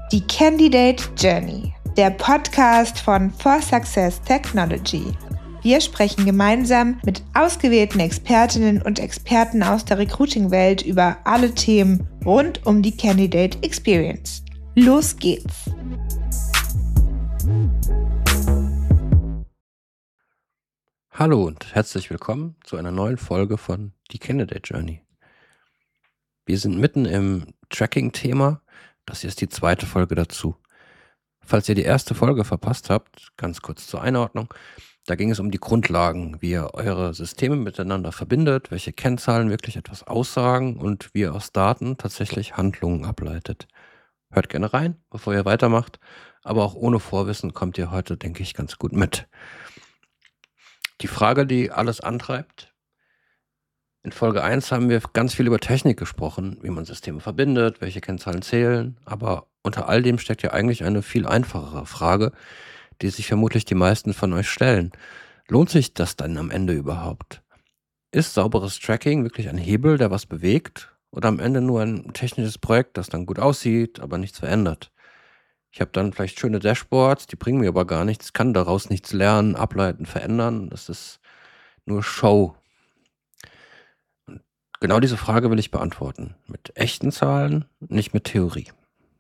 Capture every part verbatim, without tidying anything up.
Die Candidate Journey, der Podcast von For Success Technology. Wir sprechen gemeinsam mit ausgewählten Expertinnen und Experten aus der Recruiting-Welt über alle Themen rund um die Candidate Experience. Los geht's! Hallo und herzlich willkommen zu einer neuen Folge von Die Candidate Journey. Wir sind mitten im Tracking-Thema. Das hier ist die zweite Folge dazu. Falls ihr die erste Folge verpasst habt, ganz kurz zur Einordnung, da ging es um die Grundlagen, wie ihr eure Systeme miteinander verbindet, welche Kennzahlen wirklich etwas aussagen und wie ihr aus Daten tatsächlich Handlungen ableitet. Hört gerne rein, bevor ihr weitermacht, aber auch ohne Vorwissen kommt ihr heute, denke ich, ganz gut mit. Die Frage, die alles antreibt: In Folge eins haben wir ganz viel über Technik gesprochen, wie man Systeme verbindet, welche Kennzahlen zählen, aber unter all dem steckt ja eigentlich eine viel einfachere Frage, die sich vermutlich die meisten von euch stellen. Lohnt sich das dann am Ende überhaupt? Ist sauberes Tracking wirklich ein Hebel, der was bewegt, oder am Ende nur ein technisches Projekt, das dann gut aussieht, aber nichts verändert? Ich habe dann vielleicht schöne Dashboards, die bringen mir aber gar nichts, kann daraus nichts lernen, ableiten, verändern. Das ist nur Show. Und genau diese Frage will ich beantworten. Mit echten Zahlen, nicht mit Theorie.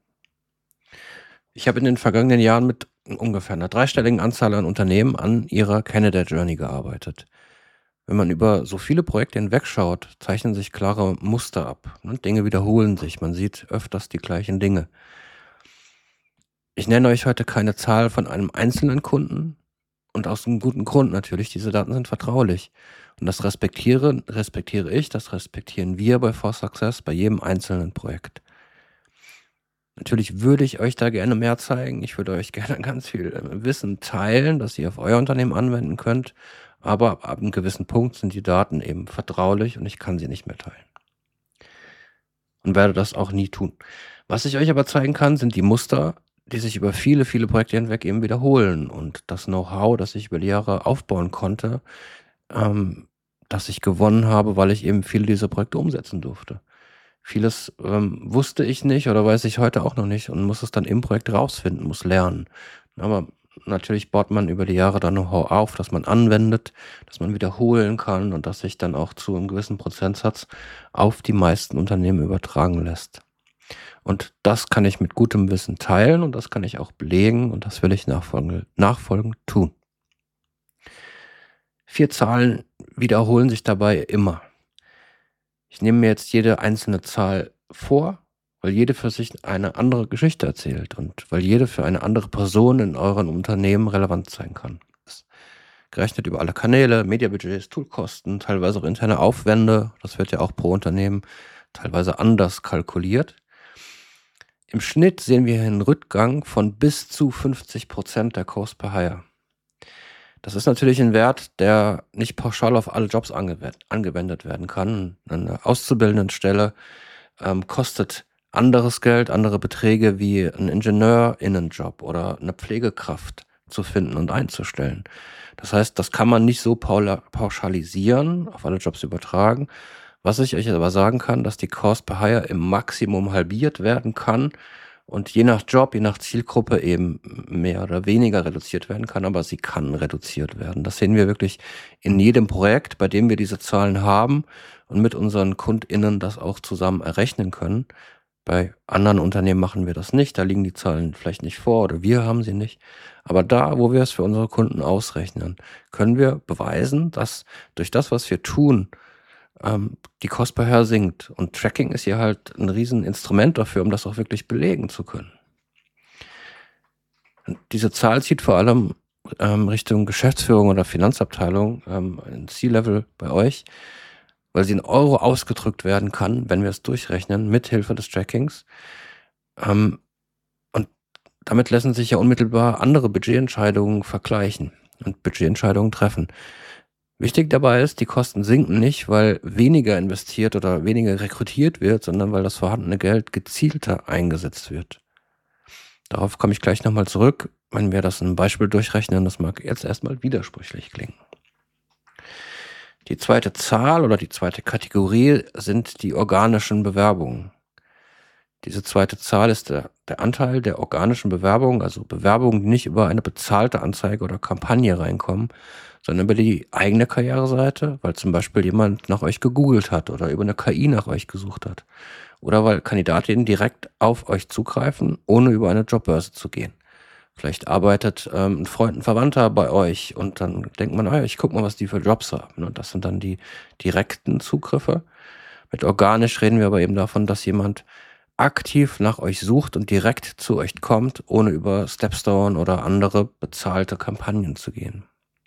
Ich habe in den vergangenen Jahren mit ungefähr einer dreistelligen Anzahl an Unternehmen an ihrer Candidate Journey gearbeitet. Wenn man über so viele Projekte hinwegschaut, zeichnen sich klare Muster ab. Dinge wiederholen sich, man sieht öfters die gleichen Dinge. Ich nenne euch heute keine Zahl von einem einzelnen Kunden und aus einem guten Grund natürlich, diese Daten sind vertraulich. Und das respektiere, respektiere ich, das respektieren wir bei For Success bei jedem einzelnen Projekt. Natürlich würde ich euch da gerne mehr zeigen. Ich würde euch gerne ganz viel Wissen teilen, das ihr auf euer Unternehmen anwenden könnt. Aber ab einem gewissen Punkt sind die Daten eben vertraulich und ich kann sie nicht mehr teilen. Und werde das auch nie tun. Was ich euch aber zeigen kann, sind die Muster, die sich über viele, viele Projekte hinweg eben wiederholen. Und das Know-how, das ich über die Jahre aufbauen konnte, ähm, das ich gewonnen habe, weil ich eben viele dieser Projekte umsetzen durfte. Vieles ähm, wusste ich nicht oder weiß ich heute auch noch nicht und muss es dann im Projekt rausfinden, muss lernen. Aber natürlich baut man über die Jahre dann Know-how auf, dass man anwendet, dass man wiederholen kann und dass sich dann auch zu einem gewissen Prozentsatz auf die meisten Unternehmen übertragen lässt. Und das kann ich mit gutem Wissen teilen und das kann ich auch belegen und das will ich nachfolgend, nachfolgend tun. Vier Zahlen wiederholen sich dabei immer. Ich nehme mir jetzt jede einzelne Zahl vor, weil jede für sich eine andere Geschichte erzählt und weil jede für eine andere Person in euren Unternehmen relevant sein kann. Das gerechnet über alle Kanäle, Mediabudgets, Toolkosten, teilweise auch interne Aufwände. Das wird ja auch pro Unternehmen teilweise anders kalkuliert. Im Schnitt sehen wir hier einen Rückgang von bis zu fünfzig Prozent der Cost per Hire. Das ist natürlich ein Wert, der nicht pauschal auf alle Jobs angewendet werden kann. Eine Auszubildendenstelle ähm, kostet anderes Geld, andere Beträge wie ein Ingenieurinnenjob oder eine Pflegekraft zu finden und einzustellen. Das heißt, das kann man nicht so pauschalisieren, auf alle Jobs übertragen. Was ich euch aber sagen kann, dass die Cost per Hire im Maximum halbiert werden kann und je nach Job, je nach Zielgruppe eben mehr oder weniger reduziert werden kann, aber sie kann reduziert werden. Das sehen wir wirklich in jedem Projekt, bei dem wir diese Zahlen haben und mit unseren KundInnen das auch zusammen errechnen können. Bei anderen Unternehmen machen wir das nicht, da liegen die Zahlen vielleicht nicht vor oder wir haben sie nicht. Aber da, wo wir es für unsere Kunden ausrechnen, können wir beweisen, dass durch das, was wir tun, die Cost per Hire sinkt. Und Tracking ist hier halt ein Rieseninstrument dafür, um das auch wirklich belegen zu können. Und diese Zahl zieht vor allem ähm, Richtung Geschäftsführung oder Finanzabteilung, ähm, ein C-Level bei euch, weil sie in Euro ausgedrückt werden kann, wenn wir es durchrechnen, mit Hilfe des Trackings. Ähm, und damit lassen sich ja unmittelbar andere Budgetentscheidungen vergleichen und Budgetentscheidungen treffen. Wichtig dabei ist, die Kosten sinken nicht, weil weniger investiert oder weniger rekrutiert wird, sondern weil das vorhandene Geld gezielter eingesetzt wird. Darauf komme ich gleich nochmal zurück, wenn wir das in einem Beispiel durchrechnen. Das mag jetzt erstmal widersprüchlich klingen. Die zweite Zahl oder die zweite Kategorie sind die organischen Bewerbungen. Diese zweite Zahl ist der, der Anteil der organischen Bewerbungen, also Bewerbungen, die nicht über eine bezahlte Anzeige oder Kampagne reinkommen, sondern über die eigene Karriereseite, weil zum Beispiel jemand nach euch gegoogelt hat oder über eine K I nach euch gesucht hat. Oder weil Kandidatinnen direkt auf euch zugreifen, ohne über eine Jobbörse zu gehen. Vielleicht arbeitet ähm, ein Freund, ein Verwandter bei euch und dann denkt man, ah, ich guck mal, was die für Jobs haben. Und das sind dann die direkten Zugriffe. Mit organisch reden wir aber eben davon, dass jemand aktiv nach euch sucht und direkt zu euch kommt, ohne über Stepstone oder andere bezahlte Kampagnen zu gehen.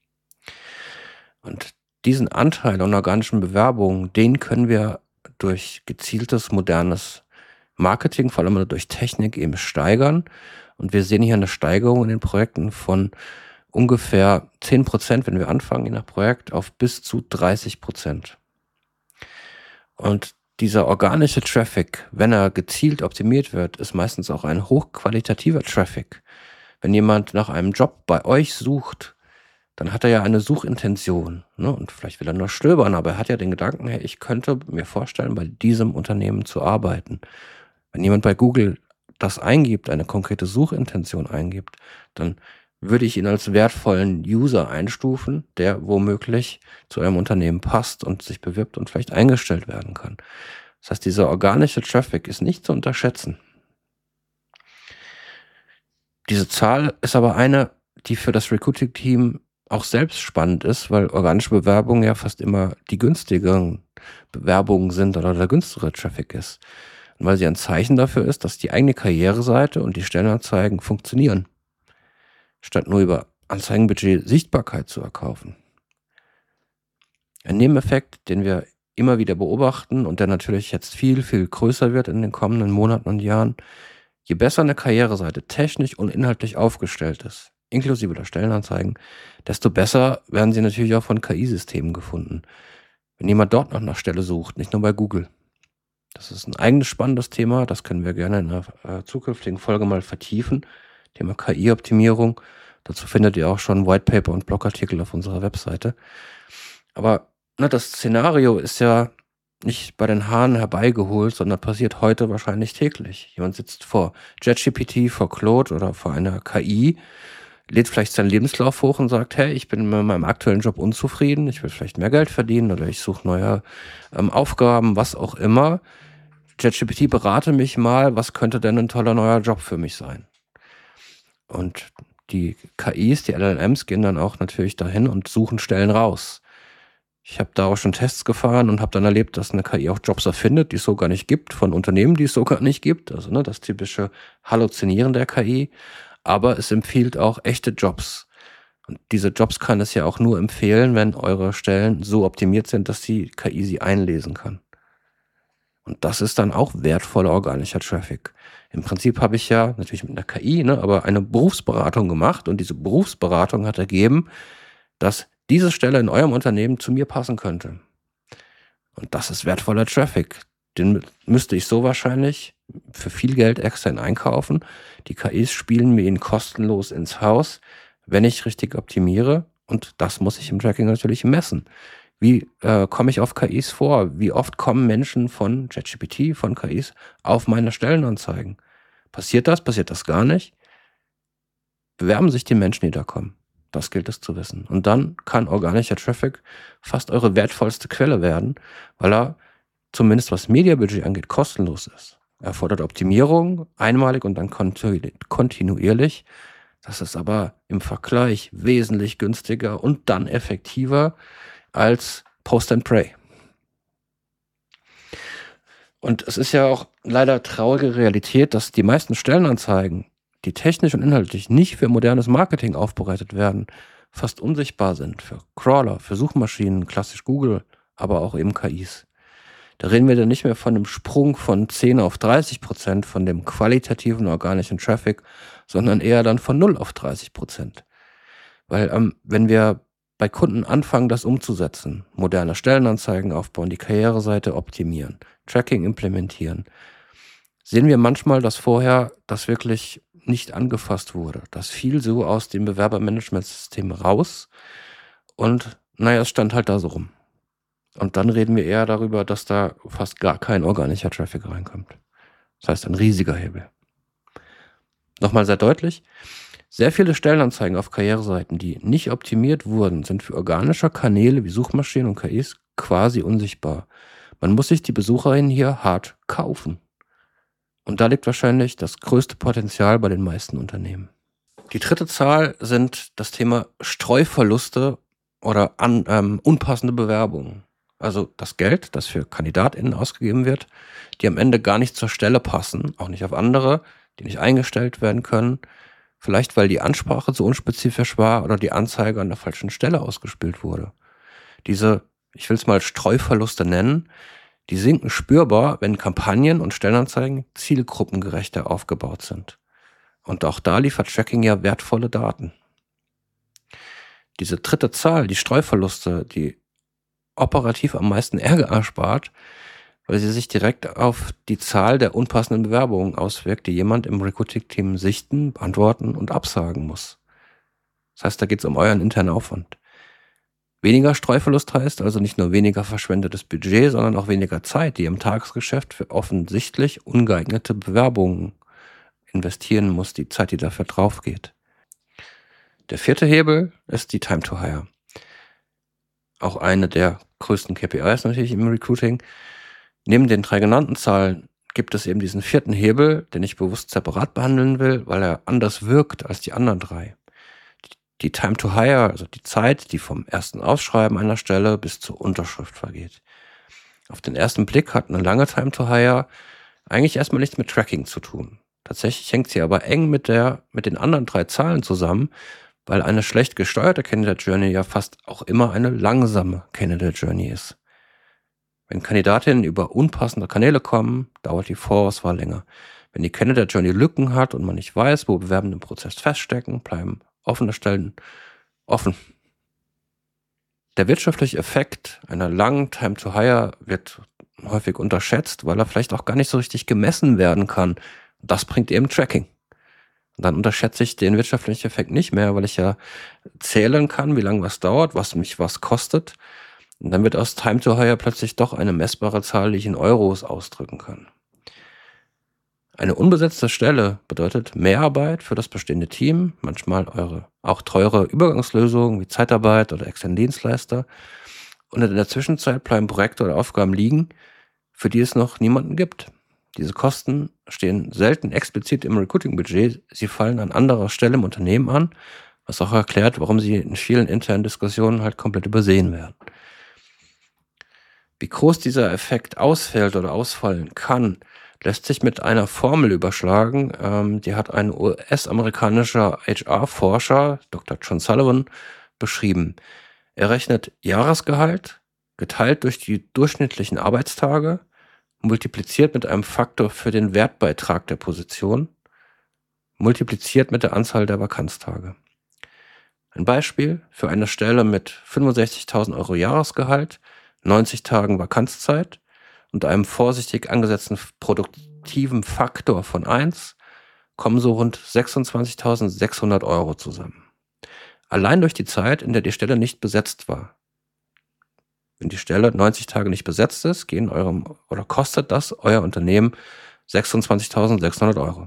Und diesen Anteil an organischen Bewerbungen, den können wir durch gezieltes, modernes Marketing, vor allem durch Technik, eben steigern. Und wir sehen hier eine Steigerung in den Projekten von ungefähr zehn Prozent, wenn wir anfangen, je nach Projekt, auf bis zu dreißig Prozent. Und dieser organische Traffic, wenn er gezielt optimiert wird, ist meistens auch ein hochqualitativer Traffic. Wenn jemand nach einem Job bei euch sucht, dann hat er ja eine Suchintention, ne? Und vielleicht will er nur stöbern, aber er hat ja den Gedanken, hey, ich könnte mir vorstellen, bei diesem Unternehmen zu arbeiten. Wenn jemand bei Google das eingibt, eine konkrete Suchintention eingibt, dann würde ich ihn als wertvollen User einstufen, der womöglich zu einem Unternehmen passt und sich bewirbt und vielleicht eingestellt werden kann. Das heißt, dieser organische Traffic ist nicht zu unterschätzen. Diese Zahl ist aber eine, die für das Recruiting-Team auch selbst spannend ist, weil organische Bewerbungen ja fast immer die günstigeren Bewerbungen sind oder der günstigere Traffic ist. Und weil sie ein Zeichen dafür ist, dass die eigene Karriereseite und die Stellenanzeigen funktionieren, statt nur über Anzeigenbudget Sichtbarkeit zu erkaufen. Ein Nebeneffekt, den wir immer wieder beobachten und der natürlich jetzt viel, viel größer wird in den kommenden Monaten und Jahren, je besser eine Karriereseite technisch und inhaltlich aufgestellt ist, inklusive der Stellenanzeigen, desto besser werden sie natürlich auch von K I-Systemen gefunden. Wenn jemand dort nach einer Stelle sucht, nicht nur bei Google. Das ist ein eigenes spannendes Thema, das können wir gerne in einer äh, zukünftigen Folge mal vertiefen. Thema K I-Optimierung. Dazu findet ihr auch schon Whitepaper und Blogartikel auf unserer Webseite. Aber na, das Szenario ist ja nicht bei den Haaren herbeigeholt, sondern passiert heute wahrscheinlich täglich. Jemand sitzt vor ChatGPT, vor Claude oder vor einer K I, lädt vielleicht seinen Lebenslauf hoch und sagt, hey, ich bin mit meinem aktuellen Job unzufrieden, ich will vielleicht mehr Geld verdienen oder ich suche neue ähm, Aufgaben, was auch immer. ChatGPT, berate mich mal, was könnte denn ein toller neuer Job für mich sein? Und die K Is, die L L Ms, gehen dann auch natürlich dahin und suchen Stellen raus. Ich habe da auch schon Tests gefahren und habe dann erlebt, dass eine K I auch Jobs erfindet, die es so gar nicht gibt, von Unternehmen, die es so gar nicht gibt. Also ne, das typische Halluzinieren der K I. Aber es empfiehlt auch echte Jobs. Und diese Jobs kann es ja auch nur empfehlen, wenn eure Stellen so optimiert sind, dass die K I sie einlesen kann. Und das ist dann auch wertvoller organischer Traffic. Im Prinzip habe ich ja, natürlich mit einer K I, ne, aber eine Berufsberatung gemacht und diese Berufsberatung hat ergeben, dass diese Stelle in eurem Unternehmen zu mir passen könnte. Und das ist wertvoller Traffic. Den müsste ich so wahrscheinlich für viel Geld extern einkaufen. Die K Is spielen mir ihn kostenlos ins Haus, wenn ich richtig optimiere. Und das muss ich im Tracking natürlich messen. Wie äh, komme ich auf K Is vor? Wie oft kommen Menschen von ChatGPT, von K Is auf meine Stellenanzeigen? Passiert das? Passiert das gar nicht? Bewerben sich die Menschen, die da kommen? Das gilt es zu wissen. Und dann kann organischer Traffic fast eure wertvollste Quelle werden, weil er zumindest was Mediabudget angeht kostenlos ist. Er erfordert Optimierung einmalig und dann kontinuierlich. Das ist aber im Vergleich wesentlich günstiger und dann effektiver als Post and Pray. Und es ist ja auch leider traurige Realität, dass die meisten Stellenanzeigen, die technisch und inhaltlich nicht für modernes Marketing aufbereitet werden, fast unsichtbar sind für Crawler, für Suchmaschinen, klassisch Google, aber auch eben K Is. Da reden wir dann nicht mehr von einem Sprung von zehn auf dreißig Prozent von dem qualitativen organischen Traffic, sondern eher dann von null auf dreißig Prozent. Weil ähm, wenn wir bei Kunden anfangen, das umzusetzen, moderne Stellenanzeigen aufbauen, die Karriereseite optimieren, Tracking implementieren, sehen wir manchmal, dass vorher das wirklich nicht angefasst wurde. Das fiel so aus dem Bewerbermanagementsystem raus und naja, es stand halt da so rum. Und dann reden wir eher darüber, dass da fast gar kein organischer Traffic reinkommt. Das heißt ein riesiger Hebel. Nochmal sehr deutlich, sehr viele Stellenanzeigen auf Karriereseiten, die nicht optimiert wurden, sind für organische Kanäle wie Suchmaschinen und K Is quasi unsichtbar. Man muss sich die Besucherinnen hier hart kaufen. Und da liegt wahrscheinlich das größte Potenzial bei den meisten Unternehmen. Die dritte Zahl sind das Thema Streuverluste oder an, ähm, unpassende Bewerbungen. Also das Geld, das für KandidatInnen ausgegeben wird, die am Ende gar nicht zur Stelle passen, auch nicht auf andere, die nicht eingestellt werden können. Vielleicht, weil die Ansprache zu unspezifisch war oder die Anzeige an der falschen Stelle ausgespielt wurde. Diese, ich will es mal Streuverluste nennen, die sinken spürbar, wenn Kampagnen und Stellenanzeigen zielgruppengerechter aufgebaut sind. Und auch da liefert Tracking ja wertvolle Daten. Diese dritte Zahl, die Streuverluste, die operativ am meisten Ärger erspart, weil sie sich direkt auf die Zahl der unpassenden Bewerbungen auswirkt, die jemand im Recruiting-Team sichten, beantworten und absagen muss. Das heißt, da geht es um euren internen Aufwand. Weniger Streuverlust heißt also nicht nur weniger verschwendetes Budget, sondern auch weniger Zeit, die im Tagesgeschäft für offensichtlich ungeeignete Bewerbungen investieren muss, die Zeit, die dafür drauf geht. Der vierte Hebel ist die Time to Hire. Auch eine der größten K P Is natürlich im Recruiting. Neben den drei genannten Zahlen gibt es eben diesen vierten Hebel, den ich bewusst separat behandeln will, weil er anders wirkt als die anderen drei. Die Time to Hire, also die Zeit, die vom ersten Ausschreiben einer Stelle bis zur Unterschrift vergeht. Auf den ersten Blick hat eine lange Time to Hire eigentlich erstmal nichts mit Tracking zu tun. Tatsächlich hängt sie aber eng mit der, mit den anderen drei Zahlen zusammen, weil eine schlecht gesteuerte Candidate Journey ja fast auch immer eine langsame Candidate Journey ist. Wenn Kandidatinnen über unpassende Kanäle kommen, dauert die Vorauswahl länger. Wenn die Candidate Journey Lücken hat und man nicht weiß, wo Bewerbende im Prozess feststecken, bleiben offene Stellen offen. Der wirtschaftliche Effekt einer langen Time to Hire wird häufig unterschätzt, weil er vielleicht auch gar nicht so richtig gemessen werden kann. Das bringt eben Tracking. Und dann unterschätze ich den wirtschaftlichen Effekt nicht mehr, weil ich ja zählen kann, wie lange was dauert, was mich was kostet. Und dann wird aus Time to Hire plötzlich doch eine messbare Zahl, die ich in Euros ausdrücken kann. Eine unbesetzte Stelle bedeutet Mehrarbeit für das bestehende Team, manchmal eure auch teure Übergangslösungen wie Zeitarbeit oder externe Dienstleister. Und in der Zwischenzeit bleiben Projekte oder Aufgaben liegen, für die es noch niemanden gibt. Diese Kosten stehen selten explizit im Recruiting-Budget, sie fallen an anderer Stelle im Unternehmen an, was auch erklärt, warum sie in vielen internen Diskussionen halt komplett übersehen werden. Wie groß dieser Effekt ausfällt oder ausfallen kann, lässt sich mit einer Formel überschlagen. Ähm, die hat ein U S-amerikanischer H R-Forscher, Doktor John Sullivan, beschrieben. Er rechnet Jahresgehalt, geteilt durch die durchschnittlichen Arbeitstage, multipliziert mit einem Faktor für den Wertbeitrag der Position, multipliziert mit der Anzahl der Vakanztage. Ein Beispiel für eine Stelle mit fünfundsechzigtausend Euro Jahresgehalt, neunzig Tagen Vakanzzeit und einem vorsichtig angesetzten produktiven Faktor von eins kommen so rund sechsundzwanzigtausendsechshundert Euro zusammen. Allein durch die Zeit, in der die Stelle nicht besetzt war. Wenn die Stelle neunzig Tage nicht besetzt ist, gehen eurem oder kostet das euer Unternehmen sechsundzwanzigtausendsechshundert Euro.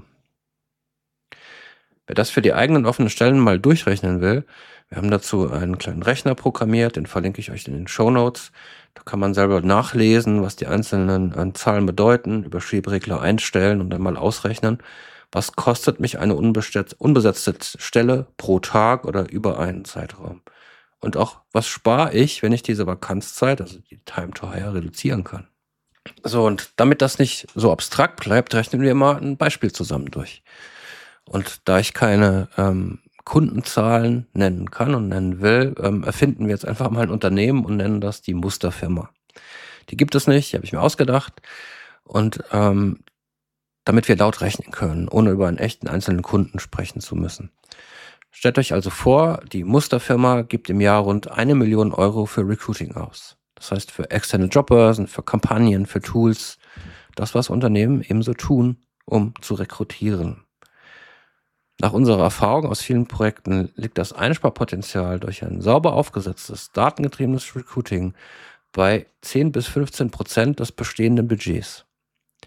Wer das für die eigenen offenen Stellen mal durchrechnen will, wir haben dazu einen kleinen Rechner programmiert, den verlinke ich euch in den Shownotes. Da kann man selber nachlesen, was die einzelnen äh, Zahlen bedeuten, über Schieberegler einstellen und dann mal ausrechnen, was kostet mich eine unbesetzte Stelle pro Tag oder über einen Zeitraum. Und auch, was spare ich, wenn ich diese Vakanzzeit, also die Time to Hire, reduzieren kann. So, und damit das nicht so abstrakt bleibt, rechnen wir mal ein Beispiel zusammen durch. Und da ich keine ähm, Kundenzahlen nennen kann und nennen will, ähm, erfinden wir jetzt einfach mal ein Unternehmen und nennen das die Musterfirma. Die gibt es nicht, die habe ich mir ausgedacht. Und ähm, damit wir laut rechnen können, ohne über einen echten einzelnen Kunden sprechen zu müssen. Stellt euch also vor, die Musterfirma gibt im Jahr rund eine Million Euro für Recruiting aus. Das heißt für externe Jobbörsen, für Kampagnen, für Tools. Das, was Unternehmen ebenso tun, um zu rekrutieren. Nach unserer Erfahrung aus vielen Projekten liegt das Einsparpotenzial durch ein sauber aufgesetztes, datengetriebenes Recruiting bei zehn bis fünfzehn Prozent des bestehenden Budgets.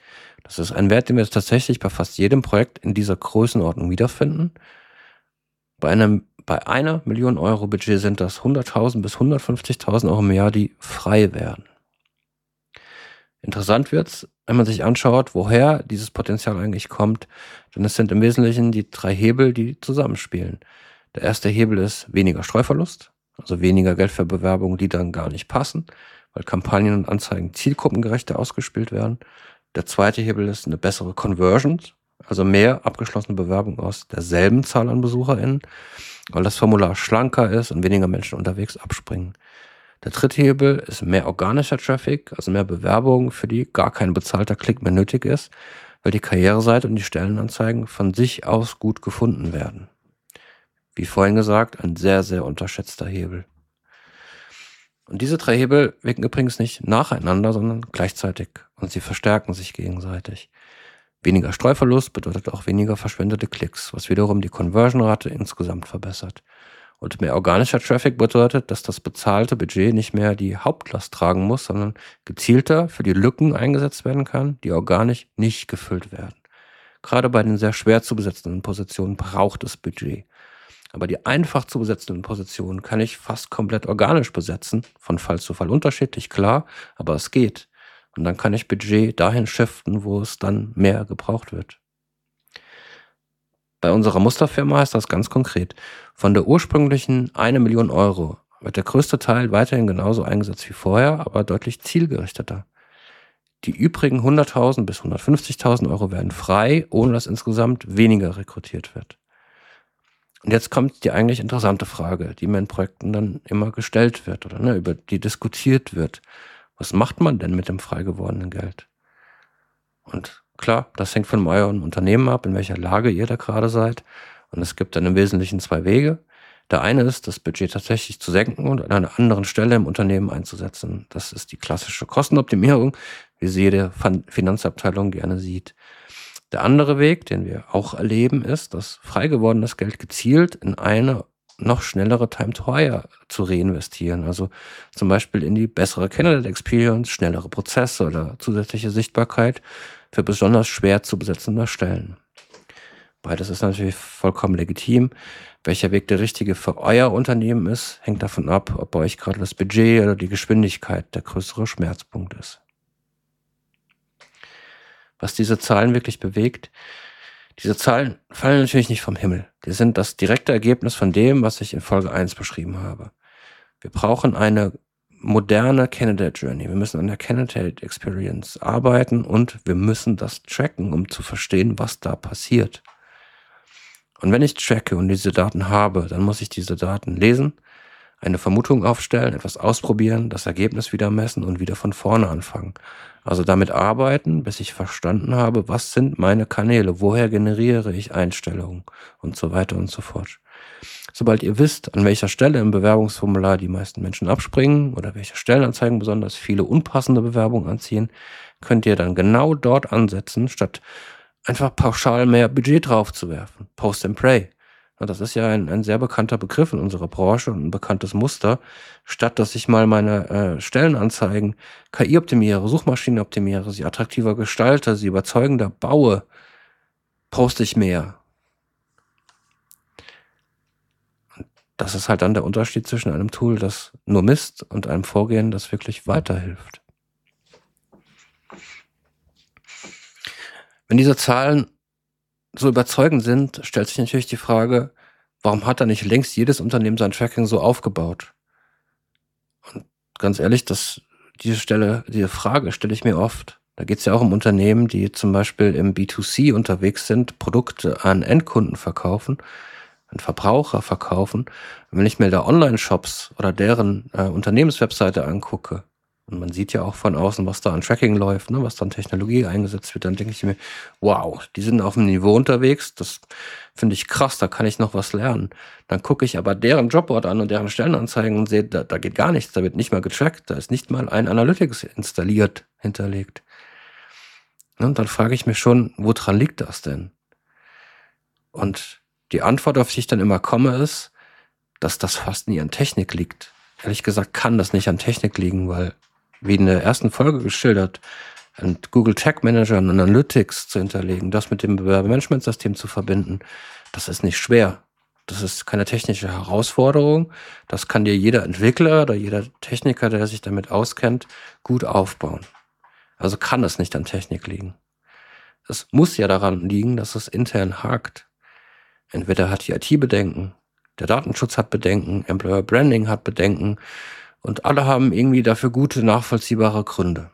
Das ist ein Wert, den wir tatsächlich bei fast jedem Projekt in dieser Größenordnung wiederfinden. Bei einem, bei einer Million Euro Budget sind das hunderttausend bis hundertfünfzigtausend Euro im Jahr, die frei werden. Interessant wird's, wenn man sich anschaut, woher dieses Potenzial eigentlich kommt, denn es sind im Wesentlichen die drei Hebel, die zusammenspielen. Der erste Hebel ist weniger Streuverlust, also weniger Geld für Bewerbungen, die dann gar nicht passen, weil Kampagnen und Anzeigen zielgruppengerechter ausgespielt werden. Der zweite Hebel ist eine bessere Conversion, also mehr abgeschlossene Bewerbungen aus derselben Zahl an BesucherInnen, weil das Formular schlanker ist und weniger Menschen unterwegs abspringen. Der dritte Hebel ist mehr organischer Traffic, also mehr Bewerbungen, für die gar kein bezahlter Klick mehr nötig ist, weil die Karriereseite und die Stellenanzeigen von sich aus gut gefunden werden. Wie vorhin gesagt, ein sehr, sehr unterschätzter Hebel. Und diese drei Hebel wirken übrigens nicht nacheinander, sondern gleichzeitig und sie verstärken sich gegenseitig. Weniger Streuverlust bedeutet auch weniger verschwendete Klicks, was wiederum die Conversion-Rate insgesamt verbessert. Und mehr organischer Traffic bedeutet, dass das bezahlte Budget nicht mehr die Hauptlast tragen muss, sondern gezielter für die Lücken eingesetzt werden kann, die organisch nicht gefüllt werden. Gerade bei den sehr schwer zu besetzenden Positionen braucht es Budget. Aber die einfach zu besetzenden Positionen kann ich fast komplett organisch besetzen, von Fall zu Fall unterschiedlich, klar, aber es geht. Und dann kann ich Budget dahin shiften, wo es dann mehr gebraucht wird. Bei unserer Musterfirma heißt das ganz konkret: Von der ursprünglichen eine Million Euro wird der größte Teil weiterhin genauso eingesetzt wie vorher, aber deutlich zielgerichteter. Die übrigen hunderttausend bis hundertfünfzigtausend Euro werden frei, ohne dass insgesamt weniger rekrutiert wird. Und jetzt kommt die eigentlich interessante Frage, die mir in Projekten dann immer gestellt wird oder ne, über die diskutiert wird. Was macht man denn mit dem frei gewordenen Geld? Und klar, das hängt von eurem Unternehmen ab, in welcher Lage ihr da gerade seid. Und es gibt dann im Wesentlichen zwei Wege. Der eine ist, das Budget tatsächlich zu senken und an einer anderen Stelle im Unternehmen einzusetzen. Das ist die klassische Kostenoptimierung, wie sie jede Finanzabteilung gerne sieht. Der andere Weg, den wir auch erleben, ist, das frei gewordenes Geld gezielt in eine noch schnellere Time to Hire zu reinvestieren. Also zum Beispiel in die bessere Candidate Experience, schnellere Prozesse oder zusätzliche Sichtbarkeit für besonders schwer zu besetzende Stellen. Beides ist natürlich vollkommen legitim. Welcher Weg der richtige für euer Unternehmen ist, hängt davon ab, ob bei euch gerade das Budget oder die Geschwindigkeit der größere Schmerzpunkt ist. Was diese Zahlen wirklich bewegt, diese Zahlen fallen natürlich nicht vom Himmel. Die sind das direkte Ergebnis von dem, was ich in Folge eins beschrieben habe. Wir brauchen eine moderne Candidate Journey. Wir müssen an der Candidate Experience arbeiten und wir müssen das tracken, um zu verstehen, was da passiert. Und wenn ich tracke und diese Daten habe, dann muss ich diese Daten lesen, eine Vermutung aufstellen, etwas ausprobieren, das Ergebnis wieder messen und wieder von vorne anfangen. Also damit arbeiten, bis ich verstanden habe, was sind meine Kanäle, woher generiere ich Einstellungen und so weiter und so fort. Sobald ihr wisst, an welcher Stelle im Bewerbungsformular die meisten Menschen abspringen oder welche Stellenanzeigen besonders viele unpassende Bewerbungen anziehen, könnt ihr dann genau dort ansetzen, statt einfach pauschal mehr Budget draufzuwerfen. Post and Pray. Das ist ja ein, ein sehr bekannter Begriff in unserer Branche und ein bekanntes Muster. Statt dass ich mal meine äh, Stellenanzeigen K I optimiere, Suchmaschinen optimiere, sie attraktiver gestalte, sie überzeugender baue, poste ich mehr. Und das ist halt dann der Unterschied zwischen einem Tool, das nur misst, und einem Vorgehen, das wirklich weiterhilft. Wenn diese Zahlen so überzeugend sind, stellt sich natürlich die Frage, warum hat da nicht längst jedes Unternehmen sein Tracking so aufgebaut? Und ganz ehrlich, das, diese Stelle, diese Frage stelle ich mir oft. Da geht es ja auch um Unternehmen, die zum Beispiel im B zwei C unterwegs sind, Produkte an Endkunden verkaufen, an Verbraucher verkaufen. Und wenn ich mir da Online-Shops oder deren äh, Unternehmenswebseite angucke, und man sieht ja auch von außen, was da an Tracking läuft, ne, was da an Technologie eingesetzt wird, dann denke ich mir, wow, die sind auf einem Niveau unterwegs, das finde ich krass, da kann ich noch was lernen. Dann gucke ich aber deren Jobboard an und deren Stellenanzeigen und sehe, da, da geht gar nichts, da wird nicht mal getrackt, da ist nicht mal ein Analytics installiert, hinterlegt. Und dann frage ich mich schon, woran liegt das denn? Und die Antwort, auf die ich dann immer komme, ist, dass das fast nie an Technik liegt. Ehrlich gesagt kann das nicht an Technik liegen, weil, wie in der ersten Folge geschildert, ein Google Tag Manager und Analytics zu hinterlegen, das mit dem Bewerbermanagementsystem zu verbinden, das ist nicht schwer. Das ist keine technische Herausforderung. Das kann dir jeder Entwickler oder jeder Techniker, der sich damit auskennt, gut aufbauen. Also kann es nicht an Technik liegen. Es muss ja daran liegen, dass es intern hakt. Entweder hat die I T Bedenken, der Datenschutz hat Bedenken, Employer Branding hat Bedenken und alle haben irgendwie dafür gute, nachvollziehbare Gründe.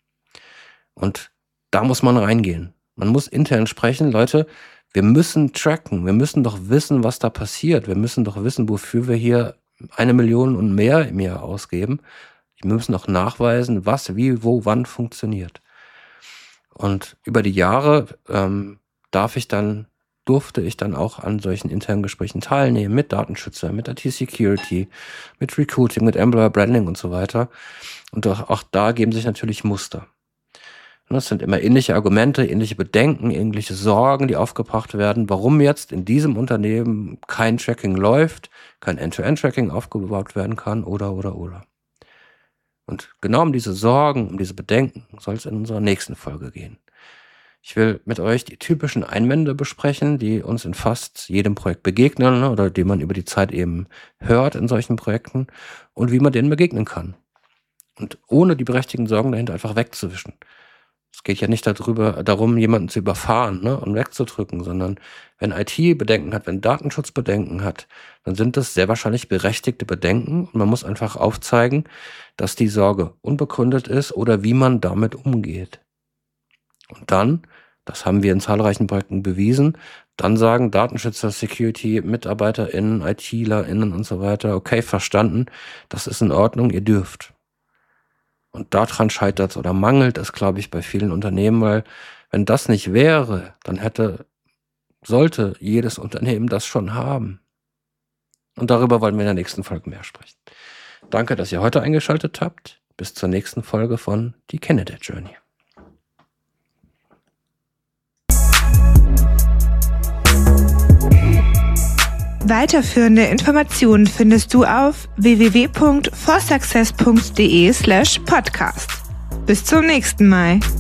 Und da muss man reingehen. Man muss intern sprechen, Leute, wir müssen tracken, wir müssen doch wissen, was da passiert. Wir müssen doch wissen, wofür wir hier eine Million und mehr im Jahr ausgeben. Wir müssen auch nachweisen, was, wie, wo, wann funktioniert. Und über die Jahre ähm, darf ich dann, durfte ich dann auch an solchen internen Gesprächen teilnehmen, mit Datenschützern, mit I T-Security, mit Recruiting, mit Employer Branding und so weiter. Und auch, auch da geben sich natürlich Muster. Es sind immer ähnliche Argumente, ähnliche Bedenken, ähnliche Sorgen, die aufgebracht werden, warum jetzt in diesem Unternehmen kein Tracking läuft, kein End-to-End-Tracking aufgebaut werden kann oder, oder, oder. Und genau um diese Sorgen, um diese Bedenken soll es in unserer nächsten Folge gehen. Ich will mit euch die typischen Einwände besprechen, die uns in fast jedem Projekt begegnen oder die man über die Zeit eben hört in solchen Projekten und wie man denen begegnen kann. Und ohne die berechtigten Sorgen dahinter einfach wegzuwischen. Es geht ja nicht darüber, darum, jemanden zu überfahren, ne, und wegzudrücken, sondern wenn I T Bedenken hat, wenn Datenschutz Bedenken hat, dann sind das sehr wahrscheinlich berechtigte Bedenken und man muss einfach aufzeigen, dass die Sorge unbegründet ist oder wie man damit umgeht. Und dann, das haben wir in zahlreichen Projekten bewiesen, dann sagen Datenschützer, Security, MitarbeiterInnen, ITlerInnen und so weiter, okay, verstanden, das ist in Ordnung, ihr dürft. Und daran scheitert es oder mangelt es, glaube ich, bei vielen Unternehmen, weil wenn das nicht wäre, dann hätte, sollte jedes Unternehmen das schon haben. Und darüber wollen wir in der nächsten Folge mehr sprechen. Danke, dass ihr heute eingeschaltet habt. Bis zur nächsten Folge von Die Candidate Journey. Weiterführende Informationen findest du auf w w w punkt for success punkt d e slash podcast. Bis zum nächsten Mal.